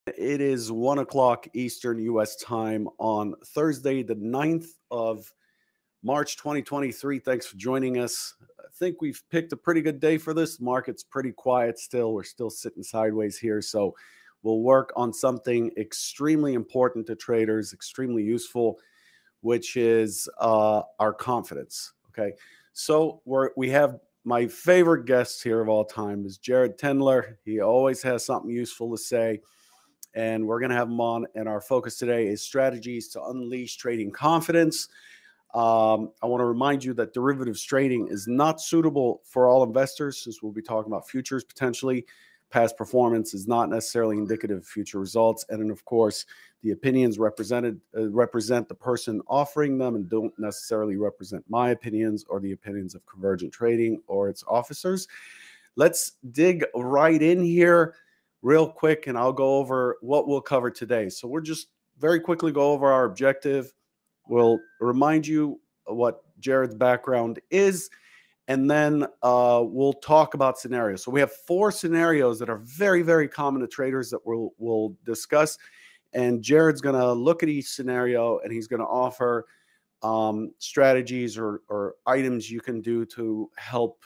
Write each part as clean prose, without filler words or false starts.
It is 1 o'clock Eastern U.S. time on Thursday, the 9th of March 2023. Thanks for joining us. I think we've picked a pretty good day for this. The market's pretty quiet still. We're still sitting sideways here. So we'll work on something extremely important to traders, extremely useful, which is our confidence. Okay. So we have my favorite guest here of all time is Jared Tendler. He always has something useful to say, and we're going to have him on. And our focus today is strategies to unleash trading confidence. I want to remind you that derivatives trading is not suitable for all investors, since we'll be talking about futures potentially. Past performance is not necessarily indicative of future results. And then, of course, the opinions represent the person offering them and don't necessarily represent my opinions or the opinions of Convergent Trading or its officers. Let's dig right in here real quick, and I'll go over what we'll cover today. So we'll just very quickly go over our objective. We'll remind you what Jared's background is, and then we'll talk about scenarios. So we have 4 scenarios that are very, very common to traders that we'll discuss. And Jared's going to look at each scenario, and he's going to offer strategies or items you can do to help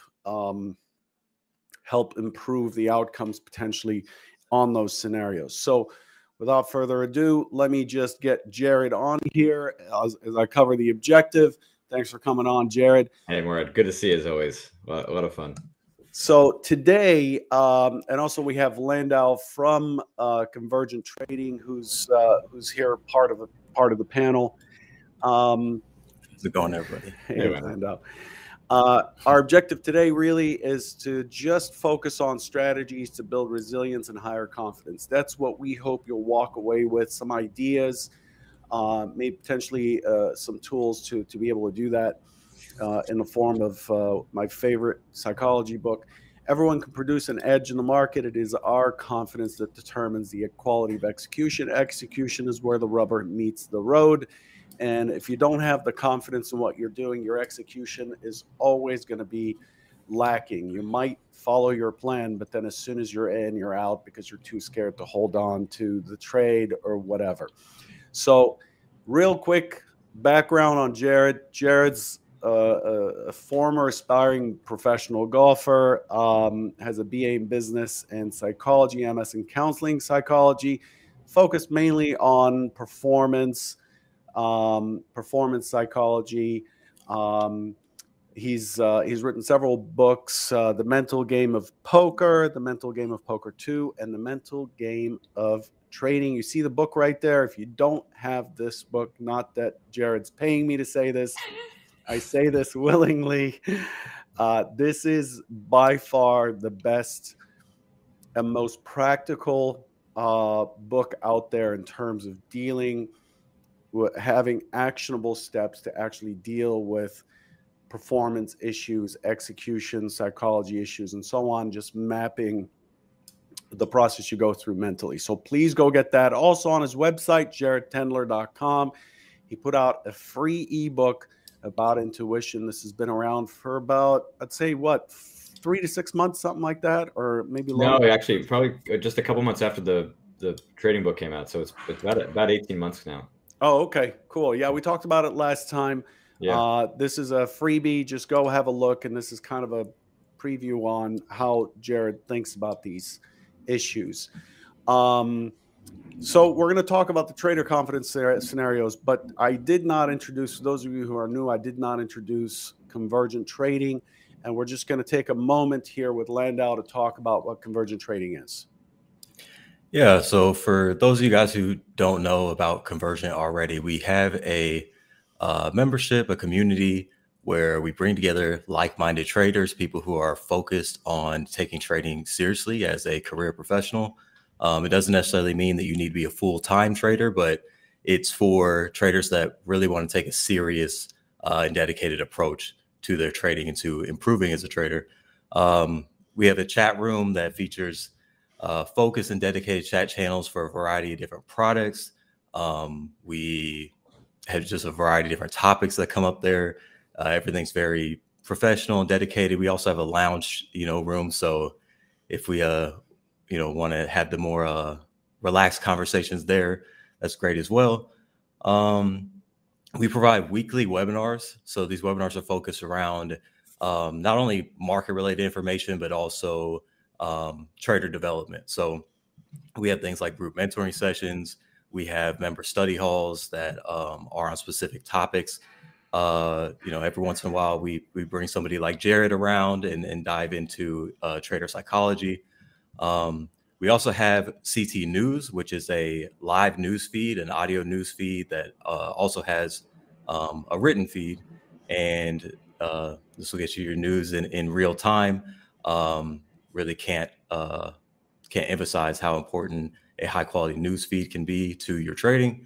improve the outcomes potentially on those scenarios. So without further ado, let me just get Jared on here as I cover the objective. Thanks for coming on, Jared. Hey, Murad. Good to see you as always. A lot of fun. So today, and also we have Landau from Convergent Trading, who's here part of the panel. How's it going, everybody? Hey, Landau. Our objective today really is to just focus on strategies to build resilience and higher confidence. That's what we hope you'll walk away with, some ideas, maybe potentially some tools to be able to do that in the form of my favorite psychology book. Everyone can produce an edge in the market. It is our confidence that determines the quality of execution. Execution is where the rubber meets the road. And if you don't have the confidence in what you're doing, your execution is always going to be lacking. You might follow your plan, but then as soon as you're in, you're out because you're too scared to hold on to the trade or whatever. So real quick background on Jared. Jared's a former aspiring professional golfer, has a BA in business and psychology, MS in counseling psychology, focused mainly on performance psychology. He's written several books, The Mental Game of Poker, The Mental Game of Poker 2, and The Mental Game of Trading. You see the book right there. If you don't have this book, not that Jared's paying me to say this, I say this willingly. This is by far the best and most practical book out there in terms of dealing with having actionable steps to actually deal with performance issues, execution, psychology issues, and so on, just mapping the process you go through mentally. So please go get that. Also on his website, jaredtendler.com, he put out a free ebook about intuition. This has been around for about, I'd say, 3 to 6 months, something like that, or maybe longer. No, actually, probably just a couple months after the trading book came out. So it's about 18 months now. Oh, okay, cool. Yeah, we talked about it last time. Yeah. This is a freebie. Just go have a look. And this is kind of a preview on how Jared thinks about these issues. So we're going to talk about the trader confidence scenarios, but I did not introduce, for those of you who are new, I did not introduce Convergent Trading. And we're just going to take a moment here with Landau to talk about what Convergent Trading is. Yeah, so for those of you guys who don't know about Convergent already, we have a membership, a community where we bring together like-minded traders, people who are focused on taking trading seriously as a career professional. It doesn't necessarily mean that you need to be a full-time trader, but it's for traders that really want to take a serious and dedicated approach to their trading and to improving as a trader. We have a chat room that features focused and dedicated chat channels for a variety of different products. We have just a variety of different topics that come up there. Everything's very professional and dedicated. We also have a lounge, room. So if we, want to have the more relaxed conversations there. That's great as well. We provide weekly webinars. So these webinars are focused around not only market-related information, but also trader development. So we have things like group mentoring sessions. We have member study halls that are on specific topics. Every once in a while, we bring somebody like Jared around and dive into trader psychology. We also have CT News, which is a live news feed, an audio news feed that also has a written feed, and this will get you your news in real time. Really can't emphasize how important a high quality news feed can be to your trading.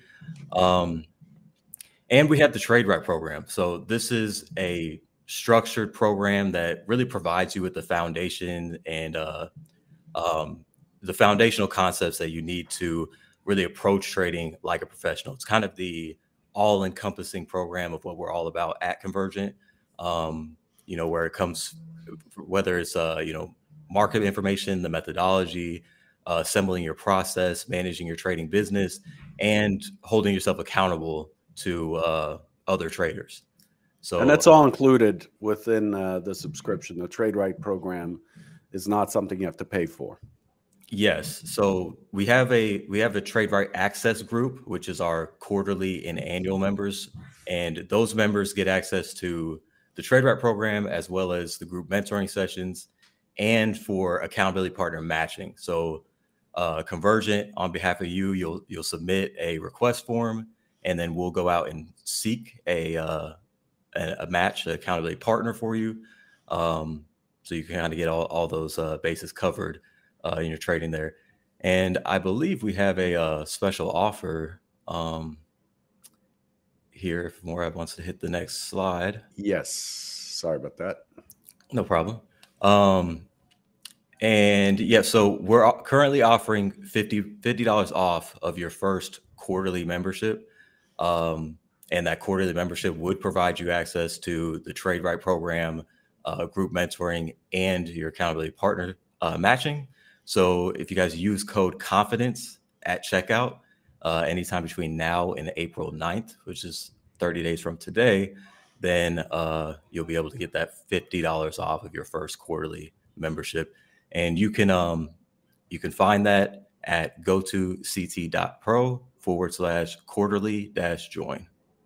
And we have the Trade Right program. So this is a structured program that really provides you with the foundation and the foundational concepts that you need to really approach trading like a professional. It's kind of the all-encompassing program of what we're all about at Convergent. Where it comes, whether it's market information, the methodology, assembling your process, managing your trading business, and holding yourself accountable to other traders. So, and that's all included within the subscription. The Trade Right program is not something you have to pay for. Yes. So we have a Trade Right Access group, which is our quarterly and annual members, and those members get access to the Trade Right program as well as the group mentoring sessions, and for accountability partner matching. So Convergent, on behalf of you, you'll submit a request form, and then we'll go out and seek a match, an accountability partner for you, so you can kind of get all those bases covered in your trading there. And I believe we have a special offer here. If Morad wants to hit the next slide. Yes. Sorry about that. No problem. And yeah, so we're currently offering $50 off of your first quarterly membership. And that quarterly membership would provide you access to the Trade Right program, group mentoring, and your accountability partner matching. So if you guys use code CONFIDENCE at checkout, anytime between now and April 9th, which is 30 days from today, then you'll be able to get that $50 off of your first quarterly membership. And you can find that at gotoct.pro/quarterly-join.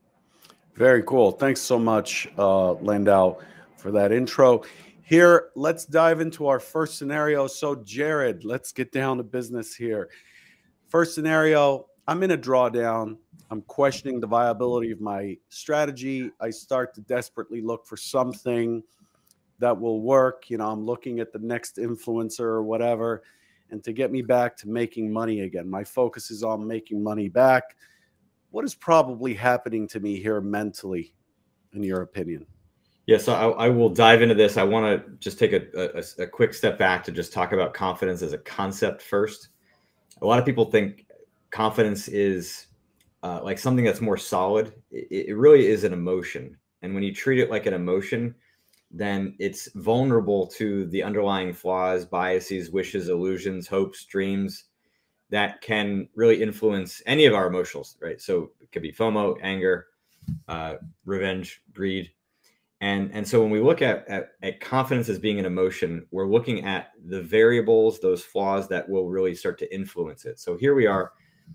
Very cool. Thanks so much, Landau, for that intro. Here, let's dive into our first scenario. So, Jared, let's get down to business here. First scenario, I'm in a drawdown. I'm questioning the viability of my strategy. I start to desperately look for something that will work. I'm looking at the next influencer or whatever, and to get me back to making money again. My focus is on making money back. What is probably happening to me here mentally, in your opinion? Yeah, so I will dive into this. I want to just take a quick step back to just talk about confidence as a concept first. A lot of people think confidence is like something that's more solid. It really is an emotion. And when you treat it like an emotion, then it's vulnerable to the underlying flaws, biases, wishes, illusions, hopes, dreams that can really influence any of our emotions, right? So it could be FOMO, anger, revenge, greed. And so when we look at confidence as being an emotion, we're looking at the variables, those flaws that will really start to influence it. So here we are,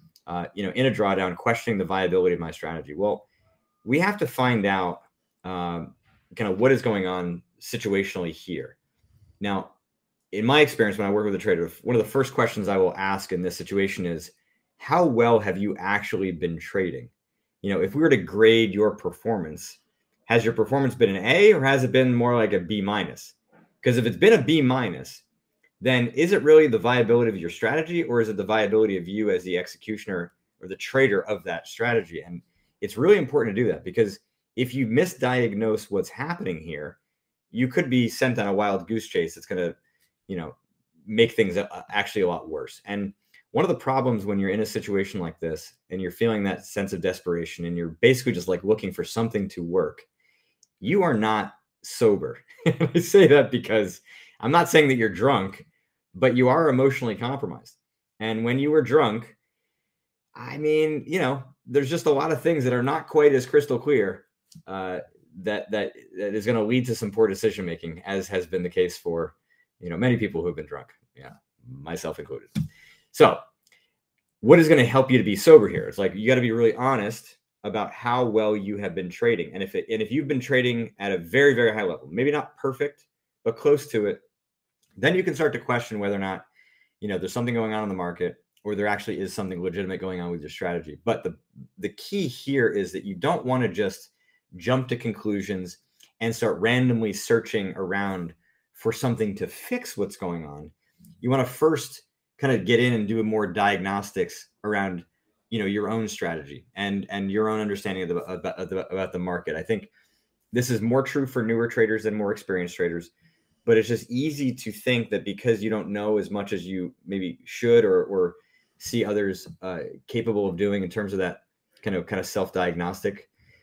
in a drawdown, questioning the viability of my strategy. Well, we have to find out kind of what is going on situationally here. Now, in my experience, when I work with a trader, one of the first questions I will ask in this situation is, how well have you actually been trading? If we were to grade your performance, has your performance been an A or has it been more like a B minus? Because if it's been a B minus, then is it really the viability of your strategy, or is it the viability of you as the executioner or the trader of that strategy? And it's really important to do that, because if you misdiagnose what's happening here, you could be sent on a wild goose chase that's going to, make things actually a lot worse. And one of the problems when you're in a situation like this and you're feeling that sense of desperation and you're basically just like looking for something to work, you are not sober. I say that because I'm not saying that you're drunk, but you are emotionally compromised. And when you were drunk, I mean, there's just a lot of things that are not quite as crystal clear that is going to lead to some poor decision making, as has been the case for many people who have been drunk, myself included. So what is going to help you to be sober here? It's like you got to be really honest about how well you have been trading, and if you've been trading at a very, very high level, maybe not perfect but close to it, then you can start to question whether or not there's something going on in the market, or there actually is something legitimate going on with your strategy. But the key here is that you don't want to just jump to conclusions and start randomly searching around for something to fix what's going on. You want to first kind of get in and do more diagnostics around, your own strategy and your own understanding about the market. I think this is more true for newer traders than more experienced traders, but it's just easy to think that because you don't know as much as you maybe should or see others capable of doing in terms of that kind of self-diagnostic,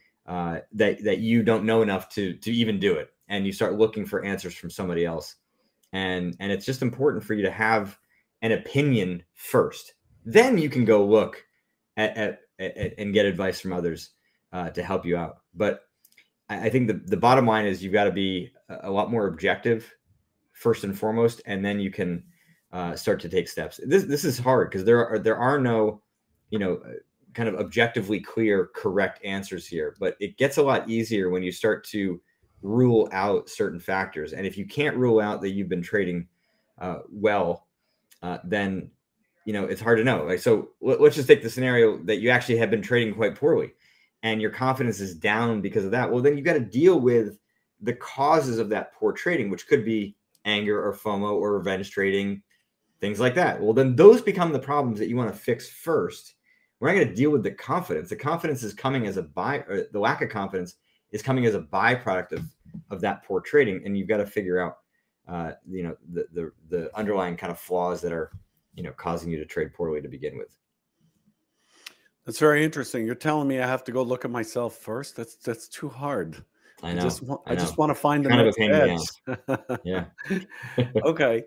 that you don't know enough to even do it, and you start looking for answers from somebody else. And it's just important for you to have an opinion first. Then you can go look at and get advice from others to help you out. But I think the bottom line is you've got to be a lot more objective first and foremost, and then you can start to take steps. This is hard because there are no, kind of objectively clear, correct answers here, but it gets a lot easier when you start to rule out certain factors. And if you can't rule out that you've been trading well, then it's hard to know. Like, so let's just take the scenario that you actually have been trading quite poorly and your confidence is down because of that. Well, then you got to deal with the causes of that poor trading, which could be anger or FOMO or revenge trading, things like that. Well, then those become the problems that you want to fix first. We're not going to deal with the confidence. The confidence is coming as the lack of confidence is coming as a byproduct of that poor trading. And you've got to figure out, the underlying kind of flaws that are, causing you to trade poorly to begin with. That's very interesting. You're telling me I have to go look at myself first? That's too hard. I know. I just want to find the kind next edge. Yeah. Okay.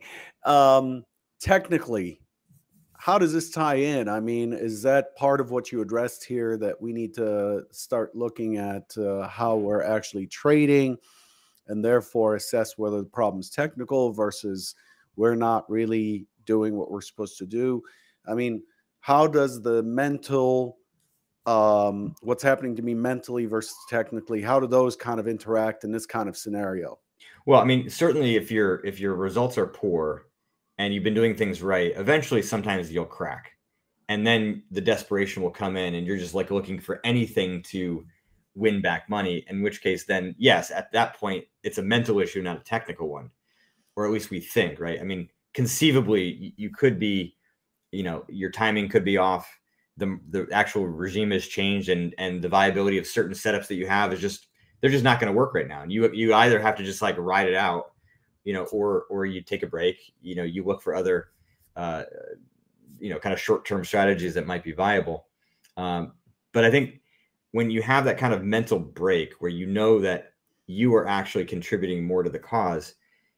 Technically, how does this tie in? I mean, is that part of what you addressed here, that we need to start looking at how we're actually trading and therefore assess whether the problem is technical versus we're not really doing what we're supposed to do? I mean, how does the mental, what's happening to me mentally versus technically, how do those kind of interact in this kind of scenario? Well, I mean, certainly if your results are poor and you've been doing things right, eventually sometimes you'll crack. And then the desperation will come in and you're just like looking for anything to win back money, in which case then, yes, at that point, it's a mental issue, not a technical one. Or at least we think, right? I mean, conceivably, you could be, your timing could be off. The actual regime has changed and the viability of certain setups that you have is just, they're just not going to work right now. And you either have to just like ride it out, or you take a break, you look for other, kind of short-term strategies that might be viable. But I think when you have that kind of mental break where you know that you are actually contributing more to the cause,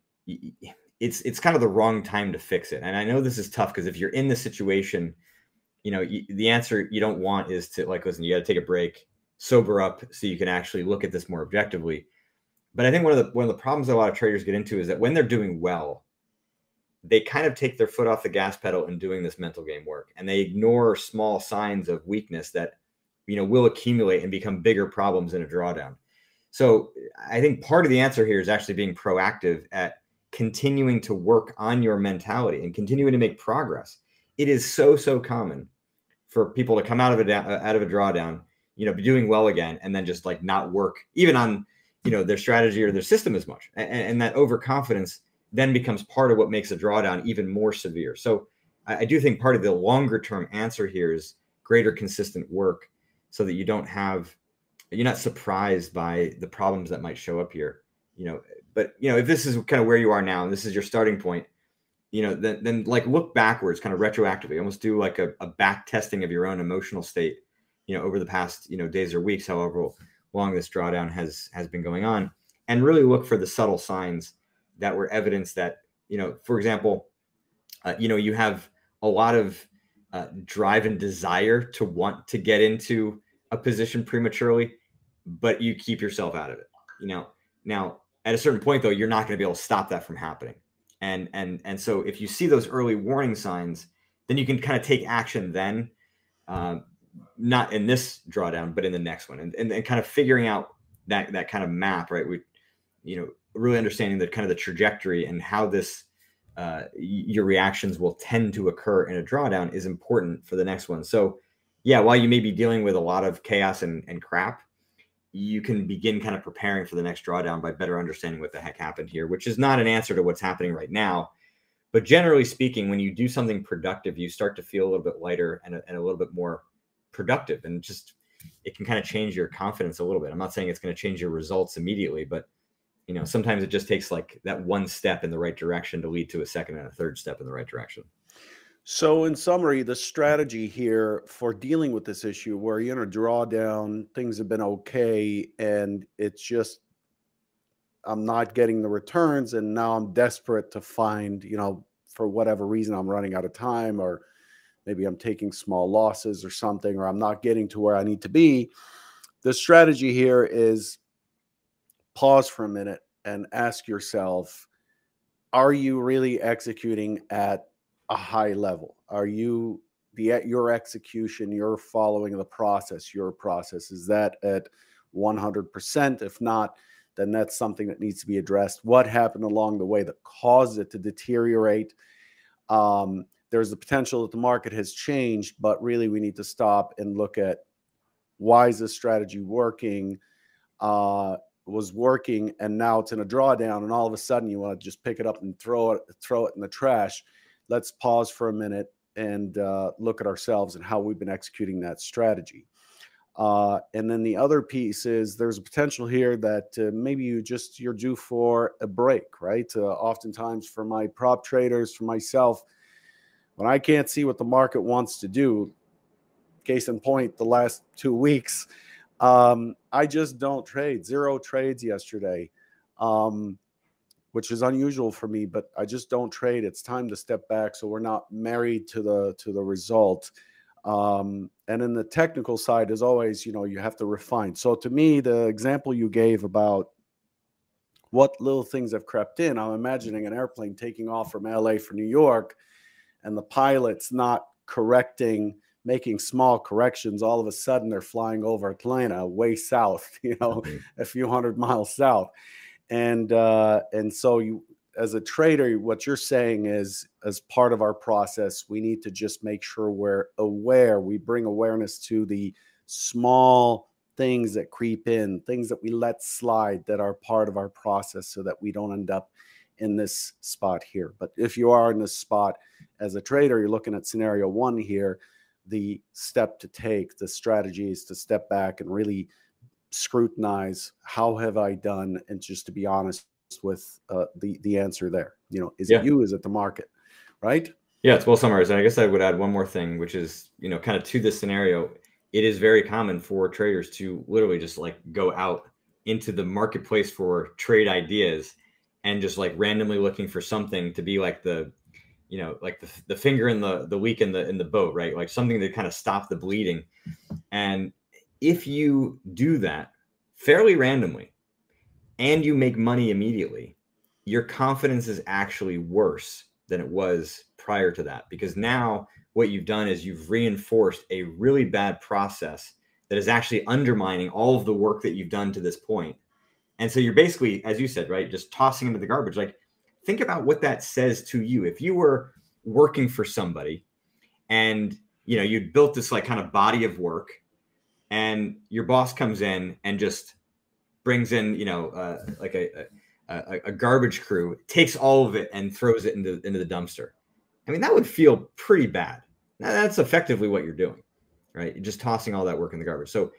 it's kind of the wrong time to fix it. And I know this is tough because if you're in the situation, the answer you don't want is to like, listen, you got to take a break, sober up so you can actually look at this more objectively. But I think one of the problems that a lot of traders get into is that when they're doing well, they kind of take their foot off the gas pedal in doing this mental game work, and they ignore small signs of weakness that, will accumulate and become bigger problems in a drawdown. So I think part of the answer here is actually being proactive at continuing to work on your mentality and continuing to make progress. It is so common for people to come out of a drawdown, be doing well again, and then just like not work even on, their strategy or their system as much. And that overconfidence then becomes part of what makes a drawdown even more severe. So I do think part of the longer term answer here is greater consistent work so that you're not surprised by the problems that might show up here, but if this is kind of where you are now and this is your starting point, then like look backwards kind of retroactively, almost do like a back testing of your own emotional state, over the past, days or weeks, however long this drawdown has been going on, and really look for the subtle signs that were evidence that, for example, you have a lot of drive and desire to want to get into a position prematurely, but you keep yourself out of it. Now at a certain point though, you're not going to be able to stop that from happening. And so if you see those early warning signs, then you can kind of take action then, not in this drawdown, but in the next one, and kind of figuring out that kind of map, right? Really understanding the kind of the trajectory and how this, your reactions will tend to occur in a drawdown is important for the next one. So yeah, while you may be dealing with a lot of chaos and crap, you can begin kind of preparing for the next drawdown by better understanding what the heck happened here, which is not an answer to what's happening right now. But generally speaking, when you do something productive, you start to feel a little bit lighter and a little bit more productive, and just, it can kind of change your confidence a little bit. I'm not saying it's going to change your results immediately, but sometimes it just takes like that one step in the right direction to lead to a second and a third step in the right direction. So in summary, the strategy here for dealing with this issue where you're in a drawdown, things have been okay, and it's just, I'm not getting the returns, and now I'm desperate to find, for whatever reason, I'm running out of time, or maybe I'm taking small losses or something, or I'm not getting to where I need to be. The strategy here is pause for a minute and ask yourself, are you really executing at a high level? Are you your execution, you're following the process, your process, is that at 100%? If not, then that's something that needs to be addressed. What happened along the way that caused it to deteriorate? There's the potential that the market has changed, but really we need to stop and look at, why is this strategy working? Was working, and now it's in a drawdown, and all of a sudden you want to just pick it up and throw it in the trash. Let's pause for a minute and look at ourselves and how we've been executing that strategy. And then the other piece is, there's a potential here that maybe you're due for a break, right? Oftentimes for my prop traders, for myself, when I can't see what the market wants to do, case in point, the last 2 weeks, I just don't trade. 0 trades yesterday, which is unusual for me, but I just don't trade. It's time to step back, so we're not married to the result. And in the technical side, as always, you have to refine. So to me, the example you gave about what little things have crept in, I'm imagining an airplane taking off from LA for New York, and the pilot's not making small corrections. All of a sudden they're flying over Atlanta, way south, a few hundred miles south. And so you, as a trader, what you're saying is, as part of our process, we need to just make sure we're aware. We bring awareness to the small things that creep in, things that we let slide that are part of our process, so that we don't end up in this spot here. But if you are in this spot as a trader, you're looking at scenario 1 here, the step to take, the strategy is to step back and really scrutinize, how have I done? And just to be honest with the answer there, is it you, is it the market, right? Yeah, it's well summarized. And I guess I would add one more thing, which is, kind of to this scenario, it is very common for traders to literally just like go out into the marketplace for trade ideas and just like randomly looking for something to be like the finger in the leak in the boat, right? Like something to kind of stop the bleeding. And if you do that fairly randomly and you make money immediately, your confidence is actually worse than it was prior to that, because now what you've done is you've reinforced a really bad process that is actually undermining all of the work that you've done to this point. And so you're basically, as you said, right, just tossing into the garbage. Like, think about what that says to you. If you were working for somebody and, you'd built this like kind of body of work, and your boss comes in and just brings in, like a garbage crew, takes all of it and throws it into the dumpster. I mean, that would feel pretty bad. Now, that's effectively what you're doing, right? You're just tossing all that work in the garbage. So,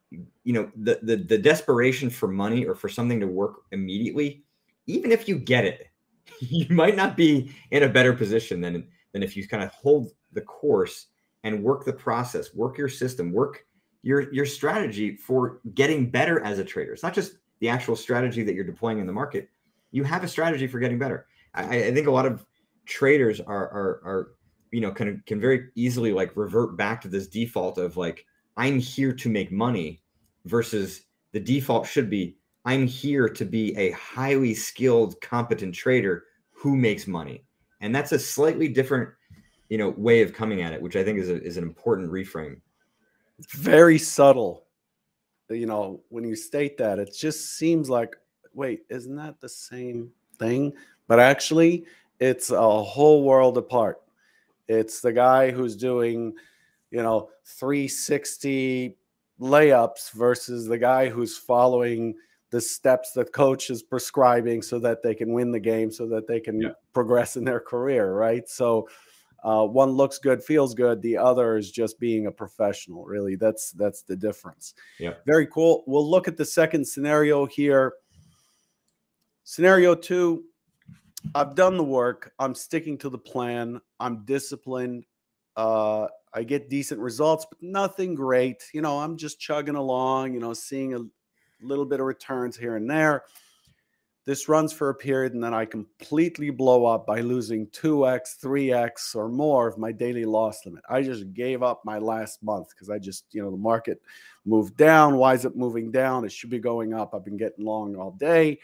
the desperation for money or for something to work immediately, even if you get it, you might not be in a better position than if you kind of hold the course and work the process, work your system, work your strategy for getting better as a trader. It's not just the actual strategy that you're deploying in the market. You have a strategy for getting better. I think a lot of traders are can very easily like revert back to this default of like, I'm here to make money, versus the default should be, I'm here to be a highly skilled, competent trader who makes money. And that's a slightly different, way of coming at it, which I think is an important reframe. Very subtle. When you state that, it just seems like, wait, isn't that the same thing? But actually, it's a whole world apart. It's the guy who's doing, 360 layups versus the guy who's following the steps that coach is prescribing so that they can win the game, so that they can progress in their career, right? So one looks good, feels good. The other is just being a professional. Really, that's the difference. Yeah. Very cool. We'll look at the second scenario here. Scenario 2, I've done the work. I'm sticking to the plan. I'm disciplined. I get decent results, but nothing great. I'm just chugging along, seeing a little bit of returns here and there. This runs for a period, and then I completely blow up by losing 2x, 3x, or more of my daily loss limit. I just gave up my last month because I just, the market moved down. Why is it moving down? It should be going up. I've been getting long all day.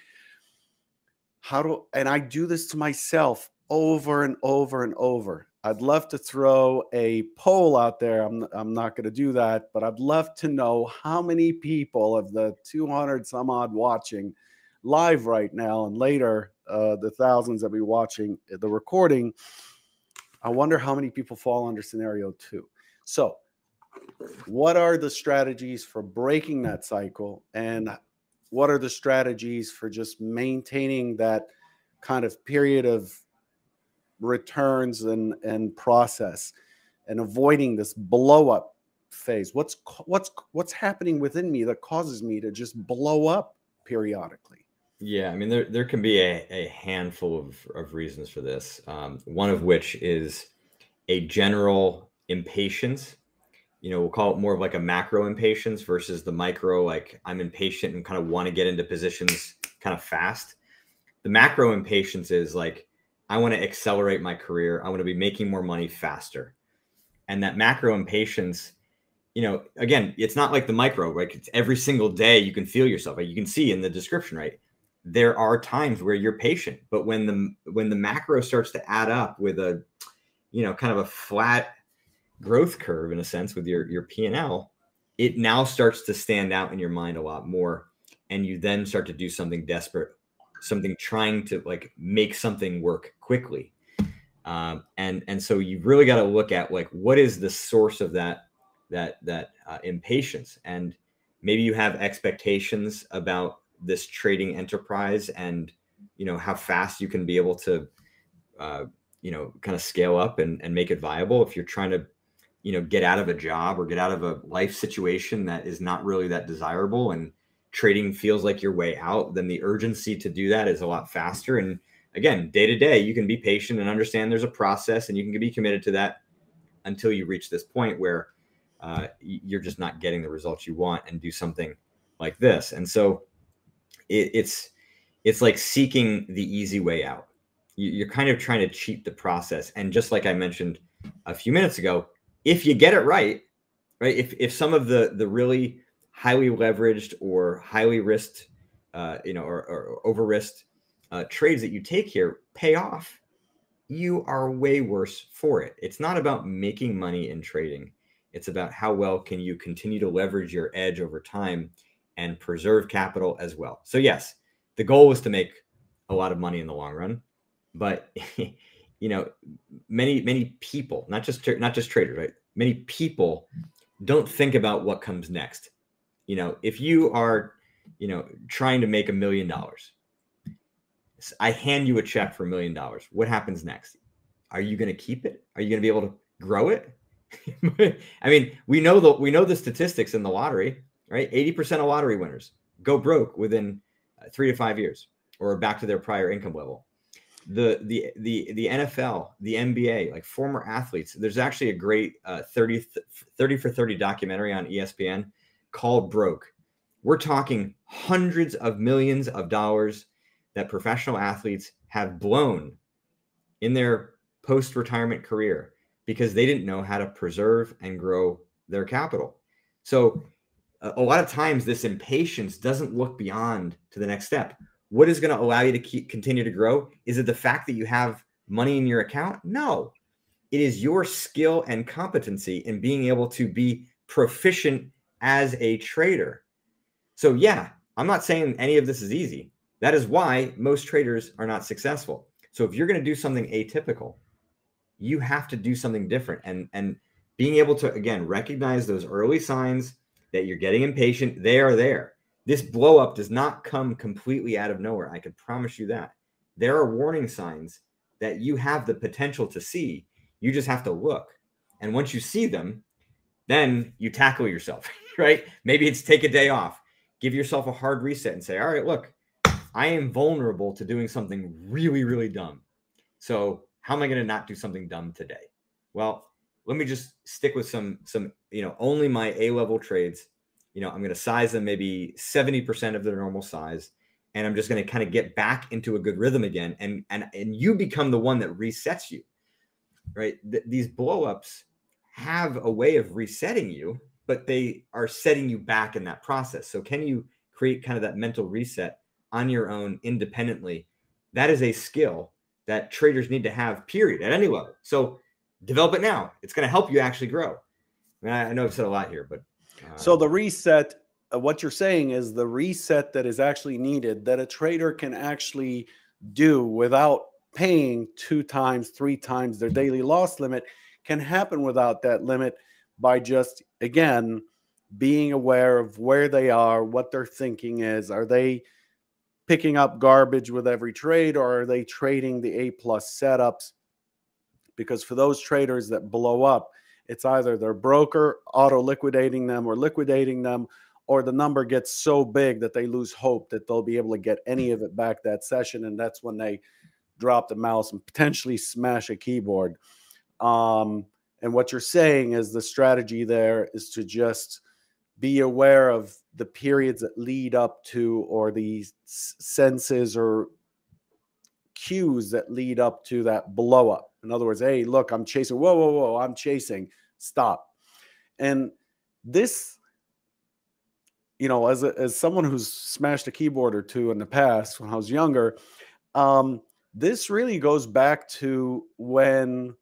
And I do this to myself over and over and over. I'd love to throw a poll out there. I'm not going to do that, but I'd love to know how many people of the 200 some odd watching live right now, and later the thousands that be watching the recording, I wonder how many people fall under scenario 2. So what are the strategies for breaking that cycle, and what are the strategies for just maintaining that kind of period of returns and process, and avoiding this blow up phase? What's happening within me that causes me to just blow up periodically? Yeah, I mean, there can be a handful of reasons for this. One of which is a general impatience. We'll call it more of like a macro impatience versus the micro, like I'm impatient and kind of want to get into positions kind of fast. The macro impatience is like, I want to accelerate my career. I want to be making more money faster. And that macro impatience, again, it's not like the micro, right? It's every single day you can feel yourself. Right? You can see in the description, right? There are times where you're patient, but when the macro starts to add up with a, kind of a flat growth curve in a sense with your P&L, it now starts to stand out in your mind a lot more. And you then start to do something desperate, something trying to like make something work quickly. And so you've really got to look at like, what is the source of that impatience? And maybe you have expectations about this trading enterprise and, how fast you can be able to, kind of scale up and make it viable. If you're trying to, get out of a job or get out of a life situation that is not really that desirable, and trading feels like your way out, then the urgency to do that is a lot faster. And again, day to day, you can be patient and understand there's a process, and you can be committed to that until you reach this point where you're just not getting the results you want, and do something like this. And so it's like seeking the easy way out. You're kind of trying to cheat the process. And just like I mentioned a few minutes ago, if you get it right, if some of the really highly leveraged or highly risked, or over risked trades that you take here pay off, you are way worse for it. It's not about making money in trading. It's about how well can you continue to leverage your edge over time and preserve capital as well. So yes, the goal is to make a lot of money in the long run, but many people, not just traders, right? Many people don't think about what comes next. If you are, trying to make $1 million, I hand you a check for $1 million. What happens next? Are you going to keep it? Are you going to be able to grow it? I mean, we know the statistics in the lottery, right? 80% of lottery winners go broke within 3 to 5 years, or back to their prior income level. The NFL, the NBA, like former athletes, there's actually a great 30 for 30 documentary on ESPN called Broke. We're talking hundreds of millions of dollars that professional athletes have blown in their post-retirement career because they didn't know how to preserve and grow their capital. So a lot of times this impatience doesn't look beyond to the next step. What is going to allow you to continue to grow? Is it the fact that you have money in your account? No, it is your skill and competency in being able to be proficient as a trader. So yeah, I'm not saying any of this is easy. That is why most traders are not successful. So if you're going to do something atypical, you have to do something different. And being able to, again, recognize those early signs that you're getting impatient, they are there. This blow up does not come completely out of nowhere. I can promise you that. There are warning signs that you have the potential to see. You just have to look. And once you see them, then you tackle yourself, right? Maybe it's take a day off, give yourself a hard reset and say, all right, look, I am vulnerable to doing something really, really dumb. So how am I going to not do something dumb today? Well, let me just stick with some, only my A-level trades. I'm going to size them maybe 70% of their normal size. And I'm just going to kind of get back into a good rhythm again. And you become the one that resets you, right? These blowups have a way of resetting you, but they are setting you back in that process. So can you create kind of that mental reset on your own independently? That is a skill that traders need to have, period, at any level. So develop it now. It's going to help you actually grow. I know I've said a lot here, but. So the reset, what you're saying is the reset that is actually needed, that a trader can actually do without paying 2 times, 3 times their daily loss limit, can happen without that limit by just, again, being aware of where they are, what their thinking is. Are they picking up garbage with every trade, or are they trading the A-plus setups? Because for those traders that blow up, it's either their broker auto-liquidating them or liquidating them, or the number gets so big that they lose hope that they'll be able to get any of it back that session, and that's when they drop the mouse and potentially smash a keyboard. And what you're saying is the strategy there is to just be aware of the periods that lead up to, or the senses or cues that lead up to that blow up. In other words, hey, look, I'm chasing. Whoa, I'm chasing. Stop. And this, as someone who's smashed a keyboard or two in the past when I was younger, this really goes back to when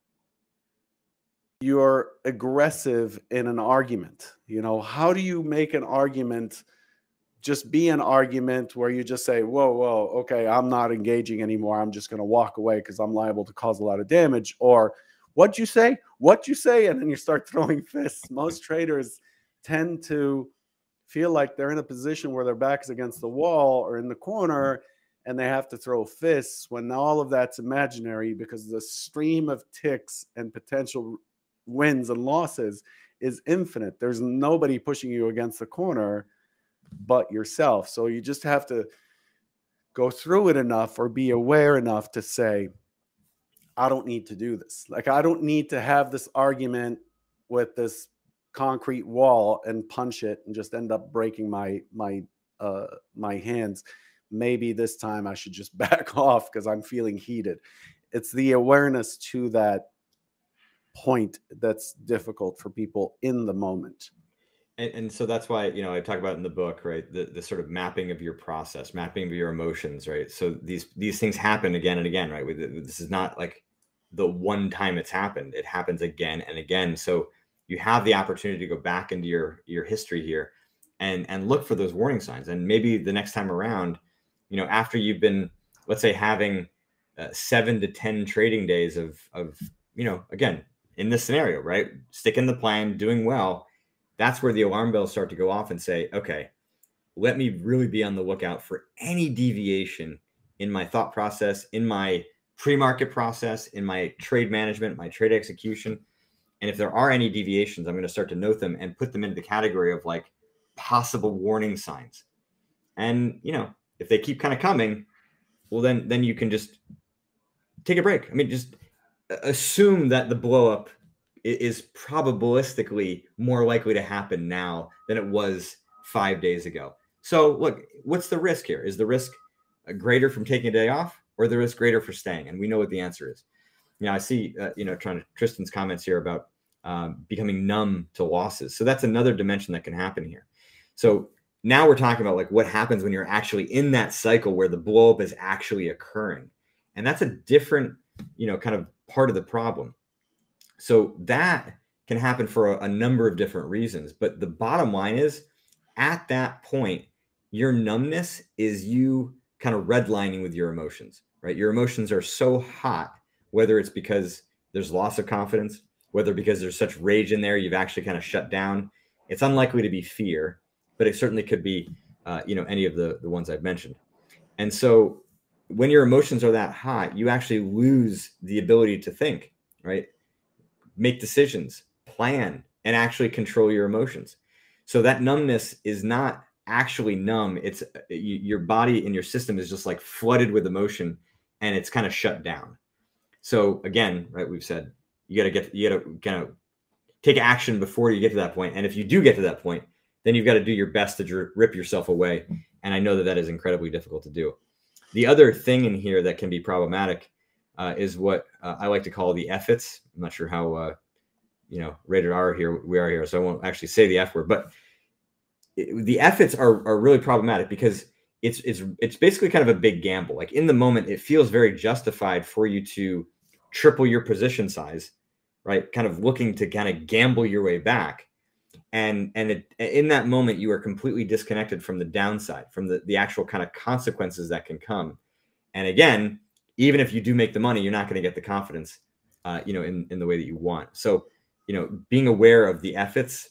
you're aggressive in an argument. How do you make an argument just be an argument where you just say, whoa, okay, I'm not engaging anymore. I'm just going to walk away because I'm liable to cause a lot of damage? Or what'd you say? And then you start throwing fists. Most traders tend to feel like they're in a position where their back is against the wall or in the corner, and they have to throw fists, when all of that's imaginary, because the stream of ticks and potential wins and losses is infinite. There's nobody pushing you against the corner but yourself. So you just have to go through it enough or be aware enough to say, I don't need to do this. Like, I don't need to have this argument with this concrete wall and punch it and just end up breaking my hands. Maybe this time I should just back off because I'm feeling heated. It's the awareness to that point that's difficult for people in the moment. And so that's why, I talk about in the book, right, the sort of mapping of your process, mapping of your emotions, right? So these things happen again and again, right? This is not like the one time it's happened. It happens again and again. So you have the opportunity to go back into your history here and look for those warning signs. And maybe the next time around, after you've been, let's say, having 7 to 10 trading days of again, in this scenario, right, sticking the plan, doing well, that's where the alarm bells start to go off and say, okay, let me really be on the lookout for any deviation in my thought process, in my pre-market process, in my trade management, my trade execution. And if there are any deviations, I'm going to start to note them and put them into the category of like possible warning signs. And, if they keep kind of coming, well, then you can just take a break. I mean, just assume that the blow up is probabilistically more likely to happen now than it was 5 days ago. So look, what's the risk here? Is the risk greater from taking a day off, or the risk greater for staying? And we know what the answer is. you know, I see, you know, Tristan's comments here about becoming numb to losses. So that's another dimension that can happen here. So now we're talking about like what happens when you're actually in that cycle where the blow up is actually occurring. And that's a different, you know, kind of part of the problem. So that can happen for a number of different reasons. But the bottom line is, at that point, your numbness is you kind of redlining with your emotions, right? Your emotions are so hot, whether it's because there's loss of confidence, whether because there's such rage in there, you've actually kind of shut down. It's unlikely to be fear, but it certainly could be, you know, any of the ones I've mentioned. And so when your emotions are that hot, you actually lose the ability to think, right? Make decisions, plan, and actually control your emotions. So that numbness is not actually numb. It's your body and your system is just like flooded with emotion, and it's kind of shut down. So again, right, we've said you got to kind of take action before you get to that point. And if you do get to that point, then you've got to do your best to rip yourself away. And I know that that is incredibly difficult to do. The other thing in here that can be problematic is what I like to call the F-its. I'm not sure how, you know, rated R we are here, so I won't actually say the F word, but the F-its are really problematic because it's basically kind of a big gamble. Like in the moment, it feels very justified for you to triple your position size, right? Kind of looking to kind of gamble your way back. And in that moment, you are completely disconnected from the downside, from the actual kind of consequences that can come. And again, even if you do make the money, you're not going to get the confidence, you know, in the way that you want. So, you know, being aware of the F-its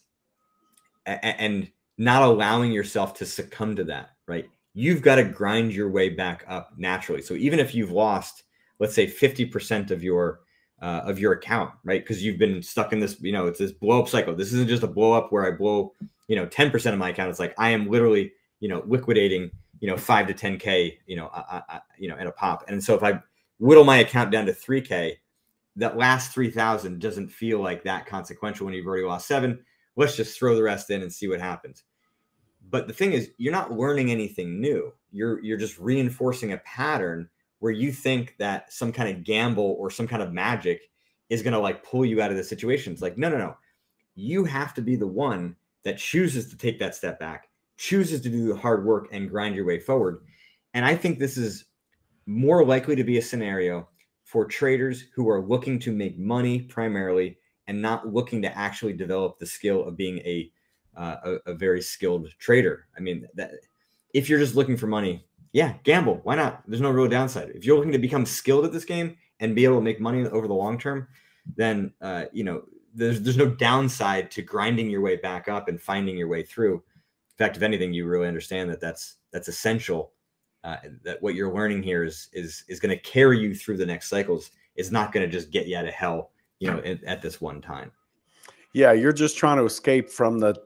and not allowing yourself to succumb to that, right? You've got to grind your way back up naturally. So even if you've lost, let's say 50% of your account, right? Because you've been stuck in this, you know, it's this blow up cycle. This isn't just a blow up where I blow, you know, 10% of my account. It's like I am literally, you know, liquidating, you know, 5 to 10K, you know, you know, at a pop. And so if I whittle my account down to 3K, that last 3,000 doesn't feel like that consequential when you've already lost 7. Let's just throw the rest in and see what happens. But the thing is, you're not learning anything new. You're just reinforcing a pattern where you think that some kind of gamble or some kind of magic is going to like pull you out of the situation. It's like, no. You have to be the one that chooses to take that step back, chooses to do the hard work and grind your way forward. And I think this is more likely to be a scenario for traders who are looking to make money primarily and not looking to actually develop the skill of being a very skilled trader. I mean, that if you're just looking for money, yeah, gamble. Why not? There's no real downside. If you're looking to become skilled at this game and be able to make money over the long term, then you know, there's no downside to grinding your way back up and finding your way through. In fact, if anything, you really understand that that's essential. That what you're learning here is going to carry you through the next cycles. It's not going to just get you out of hell, you know, at this one time. Yeah, you're just trying to escape from the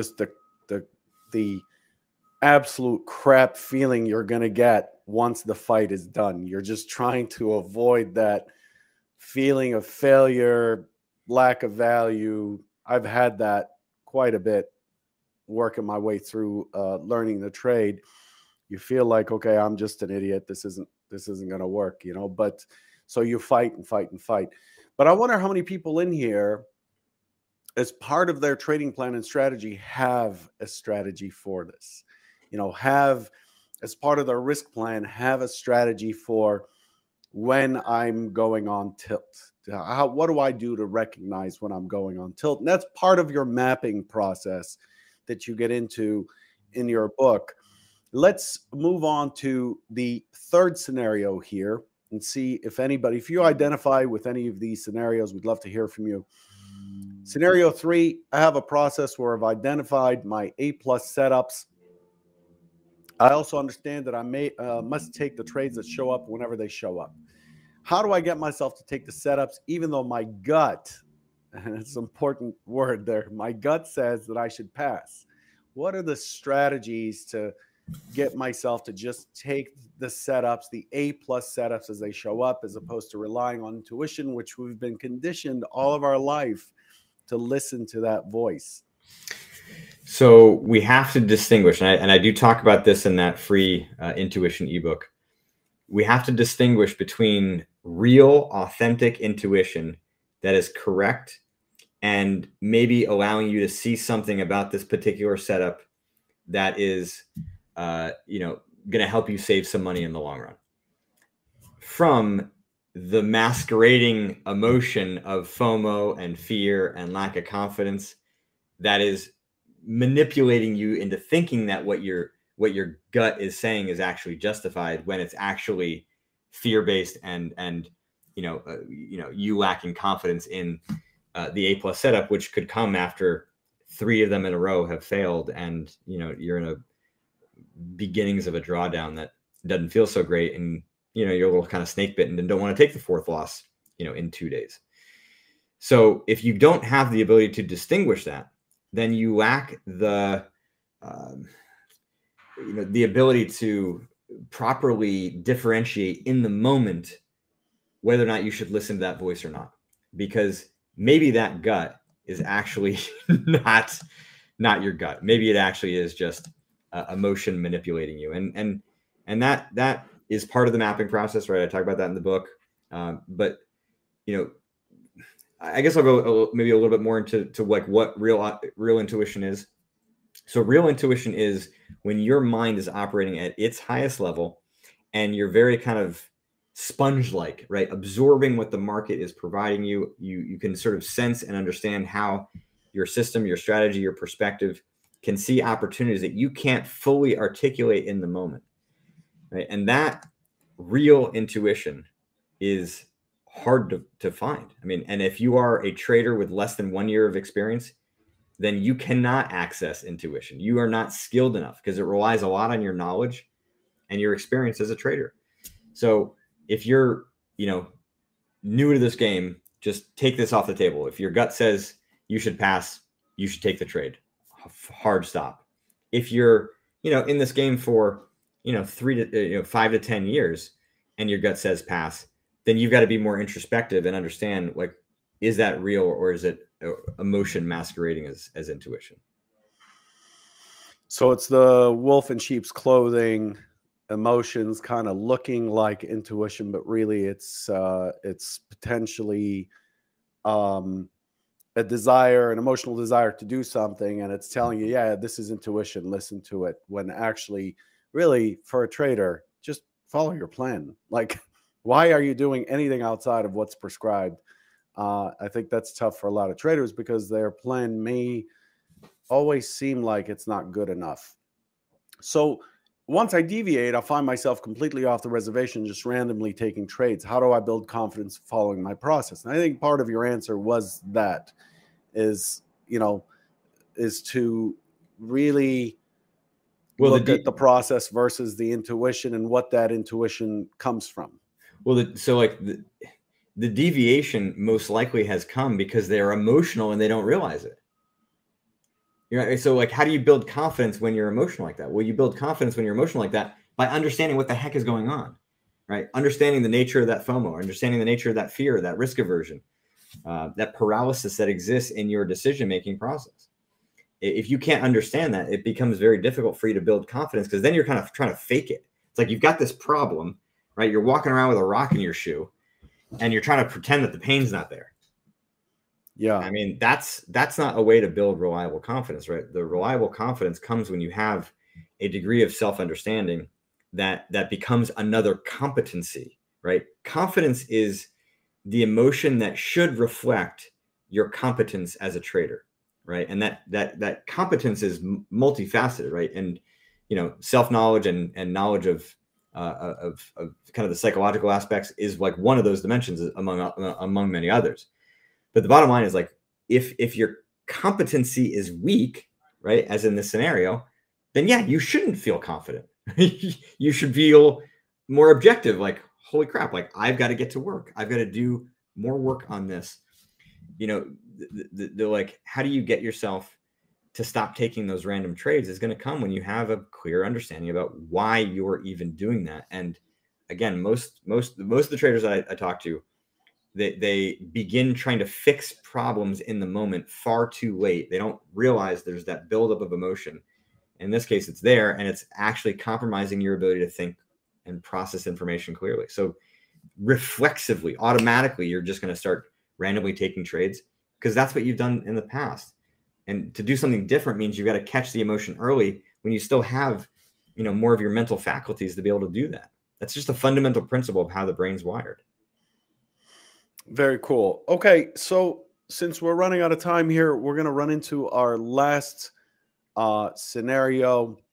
absolute crap feeling you're going to get once the fight is done. You're just trying to avoid that feeling of failure, lack of value. I've had that quite a bit working my way through learning the trade. You feel like, okay, I'm just an idiot. This isn't going to work, you know, but so you fight and fight and fight. But I wonder how many people in here, as part of their trading plan and strategy, have a strategy for this. You know, have, as part of their risk plan, have a strategy for when I'm going on tilt. What do I do to recognize when I'm going on tilt? And that's part of your mapping process that you get into in your book. Let's move on to the third scenario here and see if anybody, if you identify with any of these scenarios, we'd love to hear from you. Scenario 3, I have a process where I've identified my A+ setups. I also understand that I must take the trades that show up whenever they show up. How do I get myself to take the setups, even though my gut, and it's an important word there, my gut says that I should pass? What are the strategies to get myself to just take the setups, the A+ setups as they show up, as opposed to relying on intuition, which we've been conditioned all of our life to listen to that voice? So we have to distinguish, and I do talk about this in that free intuition ebook. We have to distinguish between real, authentic intuition that is correct and maybe allowing you to see something about this particular setup that is, going to help you save some money in the long run, from the masquerading emotion of FOMO and fear and lack of confidence that is manipulating you into thinking that what your gut is saying is actually justified, when it's actually fear-based and you lacking confidence in the A+ setup, which could come after 3 of them in a row have failed, and you're in a beginnings of a drawdown that doesn't feel so great, and you're a little kind of snake bitten and don't want to take the 4th loss in 2 days. So if you don't have the ability to distinguish that, then you lack the the ability to properly differentiate in the moment whether or not you should listen to that voice or not, because maybe that gut is actually not your gut. Maybe it actually is just emotion manipulating you, and that is part of the mapping process, right? I talk about that in the book, but I guess I'll go maybe a little bit more into like what real intuition is. So real intuition is when your mind is operating at its highest level, and you're very kind of sponge-like, right? Absorbing what the market is providing you. You can sort of sense and understand how your system, your strategy, your perspective can see opportunities that you can't fully articulate in the moment, right? And that real intuition is hard to find. I mean, and if you are a trader with less than 1 year of experience, then you cannot access intuition. You are not skilled enough because it relies a lot on your knowledge and your experience as a trader. So if you're, new to this game, just take this off the table. If your gut says you should pass, you should take the trade. Hard stop. If you're, in this game for, 5 to 10 years and your gut says pass, then you've got to be more introspective and understand, like, is that real or is it emotion masquerading as intuition? So it's the wolf in sheep's clothing, emotions kind of looking like intuition, but really it's potentially a desire, an emotional desire to do something, and it's telling you, yeah, this is intuition, listen to it, when actually, really, for a trader, just follow your plan. Like, why are you doing anything outside of what's prescribed? I think that's tough for a lot of traders because their plan may always seem like it's not good enough. So once I deviate, I'll find myself completely off the reservation, just randomly taking trades. How do I build confidence following my process? And I think part of your answer was that is to really look at the process versus the intuition and what that intuition comes from. Well, the deviation most likely has come because they're emotional and they don't realize it. So like, how do you build confidence when you're emotional like that? Well, you build confidence when you're emotional like that by understanding what the heck is going on, right? Understanding the nature of that FOMO, understanding the nature of that fear, that risk aversion, that paralysis that exists in your decision-making process. If you can't understand that, it becomes very difficult for you to build confidence, because then you're kind of trying to fake it. It's like you've got this problem, right? You're walking around with a rock in your shoe and you're trying to pretend that the pain's not there. Yeah. I mean, that's not a way to build reliable confidence, right? The reliable confidence comes when you have a degree of self-understanding that becomes another competency, right? Confidence is the emotion that should reflect your competence as a trader, right? And that competence is multifaceted, right? And, self-knowledge and knowledge of kind of the psychological aspects is like one of those dimensions among many others. But the bottom line is, like, if your competency is weak, right, as in this scenario, then yeah, you shouldn't feel confident. You should feel more objective, like, holy crap, like, I've got to get to work. I've got to do more work on this. The like, how do you get yourself to stop taking those random trades is going to come when you have a clear understanding about why you're even doing that. And again, most of the traders I talk to, they begin trying to fix problems in the moment far too late. They don't realize there's that buildup of emotion. In this case, it's there, and it's actually compromising your ability to think and process information clearly. So reflexively, automatically, you're just going to start randomly taking trades because that's what you've done in the past. And to do something different means you've got to catch the emotion early when you still have, more of your mental faculties to be able to do that. That's just a fundamental principle of how the brain's wired. Very cool. Okay, so since we're running out of time here, we're going to run into our last scenario.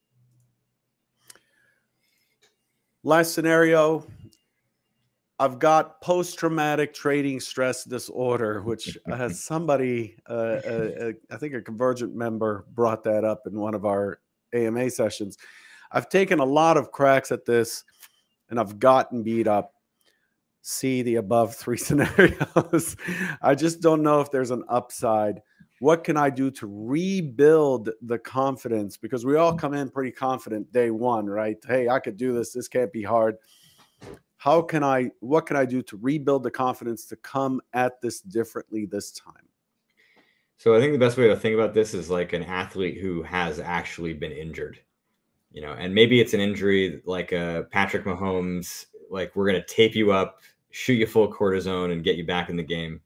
Last scenario, I've got post-traumatic trading stress disorder, which somebody, I think a Convergent member brought that up in one of our AMA sessions. I've taken a lot of cracks at this, and I've gotten beat up. See the above 3 scenarios. I just don't know if there's an upside. What can I do to rebuild the confidence? Because we all come in pretty confident day one, right? Hey, I could do this. This can't be hard. What can I do to rebuild the confidence to come at this differently this time? So I think the best way to think about this is like an athlete who has actually been injured, and maybe it's an injury like a Patrick Mahomes, like we're going to tape you up, shoot you full of cortisone and get you back in the game.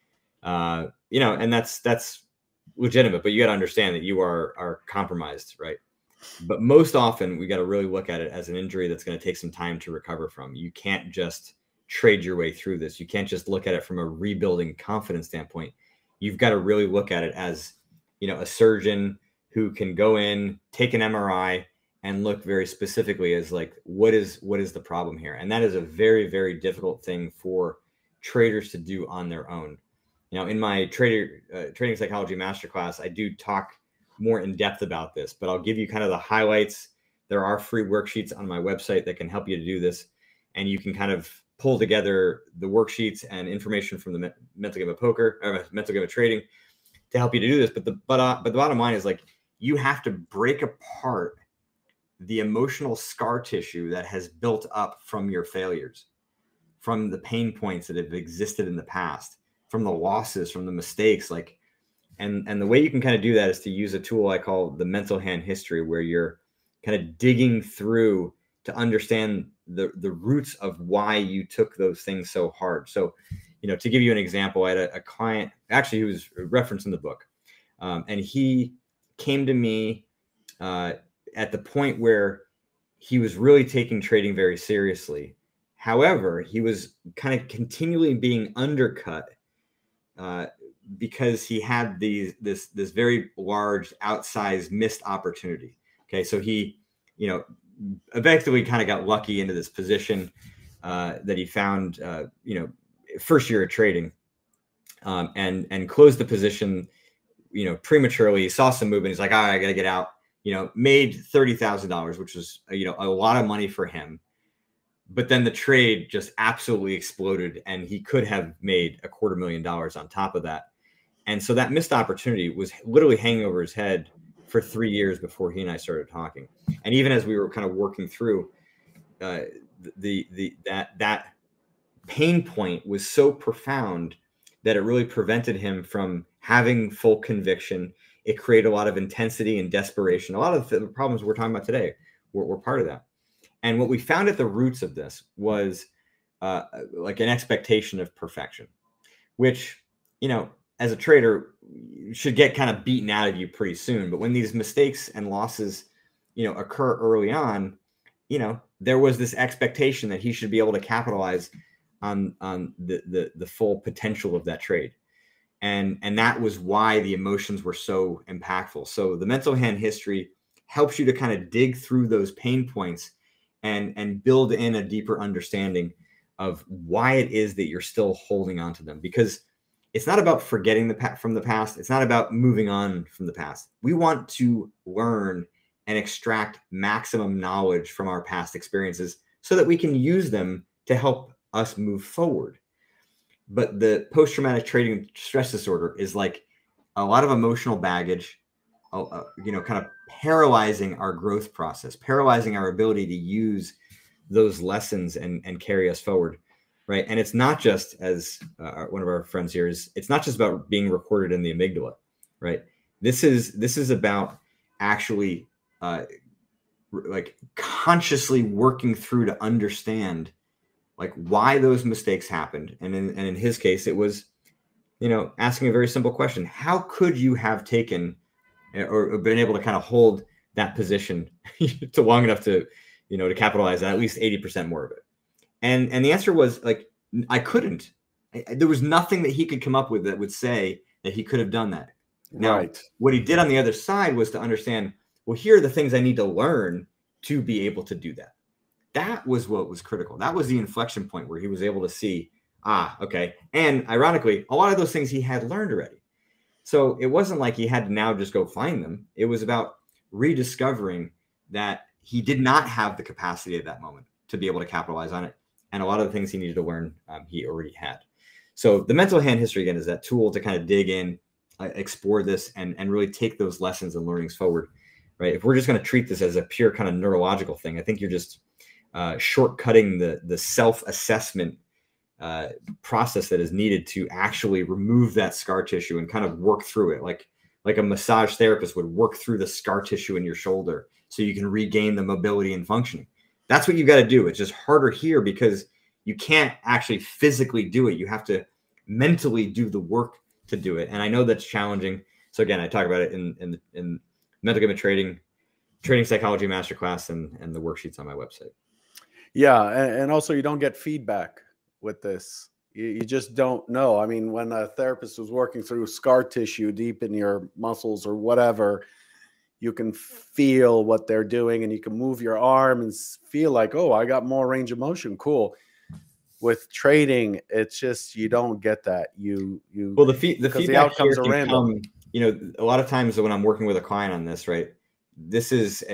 And that's legitimate, but you got to understand that you are compromised, right? But most often we got to really look at it as an injury that's going to take some time to recover from. You can't just trade your way through this. You can't just look at it from a rebuilding confidence standpoint. You've got to really look at it as, a surgeon who can go in, take an MRI and look very specifically as like, what is the problem here? And that is a very, very difficult thing for traders to do on their own. In my trading psychology masterclass, I do talk more in depth about this, but I'll give you kind of the highlights. There are free worksheets on my website that can help you to do this. And you can kind of pull together the worksheets and information from the mental game of poker or mental game of trading to help you to do this. But the bottom line is like, you have to break apart the emotional scar tissue that has built up from your failures, from the pain points that have existed in the past, from the losses, from the mistakes, and the way you can kind of do that is to use a tool I call the mental hand history, where you're kind of digging through to understand the roots of why you took those things so hard. So, to give you an example, I had a client actually who was referenced in the book, and he came to me at the point where he was really taking trading very seriously. However, he was kind of continually being undercut because he had this very large, outsized missed opportunity. Okay, so he, effectively kind of got lucky into this position that he found, first year of trading, and closed the position, prematurely. He saw some movement. He's like, all right, I got to get out. Made $30,000, which was, a lot of money for him. But then the trade just absolutely exploded, and he could have made $250,000 on top of that. And so that missed opportunity was literally hanging over his head for 3 years before he and I started talking. And even as we were kind of working through that pain point was so profound that it really prevented him from having full conviction. It created a lot of intensity and desperation. A lot of the problems we're talking about today were part of that. And what we found at the roots of this was like an expectation of perfection, which, as a trader, should get kind of beaten out of you pretty soon. But when these mistakes and losses, occur early on, there was this expectation that he should be able to capitalize on the full potential of that trade. And that was why the emotions were so impactful. So the mental hand history helps you to kind of dig through those pain points and build in a deeper understanding of why it is that you're still holding on to them. Because it's not about forgetting from the past. It's not about moving on from the past. We want to learn and extract maximum knowledge from our past experiences so that we can use them to help us move forward. But the post-traumatic trading stress disorder is like a lot of emotional baggage, kind of paralyzing our growth process, paralyzing our ability to use those lessons and carry us forward, right? And it's not just, as one of our friends here is, it's not just about being recorded in the amygdala, right? This is about actually like consciously working through to understand like why those mistakes happened. And in his case, it was, asking a very simple question. How could you have taken or been able to kind of hold that position to long enough to, to capitalize on at least 80% more of it? And the answer was like, I couldn't. There was nothing that he could come up with that would say that he could have done that. Now, right. What he did on the other side was to understand, well, here are the things I need to learn to be able to do that. That was what was critical. That was the inflection point where he was able to see, okay. And ironically, a lot of those things he had learned already. So it wasn't like he had to now just go find them. It was about rediscovering that he did not have the capacity at that moment to be able to capitalize on it. And a lot of the things he needed to learn, he already had. So the mental hand history, again, is that tool to kind of dig in, explore this, and really take those lessons and learnings forward, right? If we're just going to treat this as a pure kind of neurological thing, I think you're just shortcutting the self-assessment process that is needed to actually remove that scar tissue and kind of work through it, like a massage therapist would work through the scar tissue in your shoulder so you can regain the mobility and functioning. That's what you got to do. It's just harder here because you can't actually physically do it. You have to mentally do the work to do it. And I know that's challenging. So again, I talk about it in mental game trading psychology masterclass and the worksheets on my website. Yeah. And also you don't get feedback with this. You just don't know. I mean, when a therapist was working through scar tissue deep in your muscles or whatever, you can feel what they're doing and you can move your arm and feel like, oh, I got more range of motion. Cool. With trading, it's just, you don't get that. Well, the feedback outcomes are random. A lot of times when I'm working with a client on this, right, this is